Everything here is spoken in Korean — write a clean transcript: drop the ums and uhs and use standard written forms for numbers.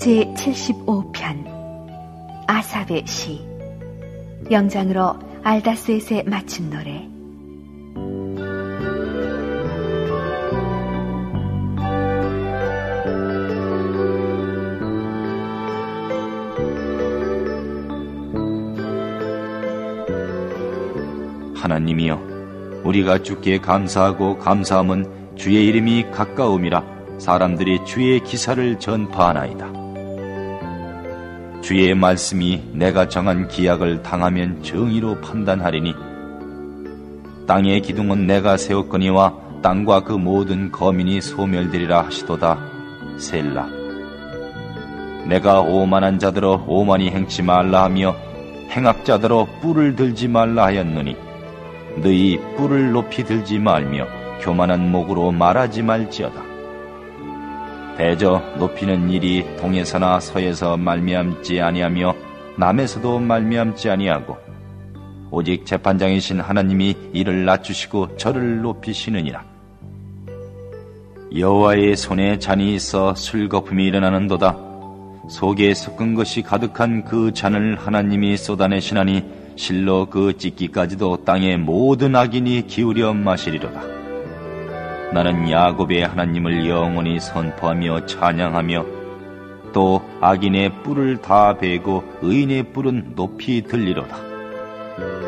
제75편 아삽의 시. 영장으로 알다스웻의 맞춤 노래. 하나님이여, 우리가 주께 감사하고 감사함은 주의 이름이 가까움이라 사람들이 주의 기사를 전파하나이다. 주의 말씀이 내가 정한 기약을 당하면 정의로 판단하리니 땅의 기둥은 내가 세웠거니와 땅과 그 모든 거민이 소멸되리라 하시도다. 셀라. 내가 오만한 자들어 오만히 행치 말라 하며 행악자들어 뿔을 들지 말라 하였노니 너희 뿔을 높이 들지 말며 교만한 목으로 말하지 말지어다. 대저 높이는 일이 동에서나 서에서 말미암지 아니하며 남에서도 말미암지 아니하고 오직 재판장이신 하나님이 이를 낮추시고 저를 높이시느니라. 여호와의 손에 잔이 있어 술거품이 일어나는도다. 속에 섞은 것이 가득한 그 잔을 하나님이 쏟아내시나니 실로 그 찢기까지도 땅의 모든 악인이 기울여 마시리로다. 나는 야곱의 하나님을 영원히 선포하며 찬양하며 또 악인의 뿔을 다 베고 의인의 뿔은 높이 들리로다.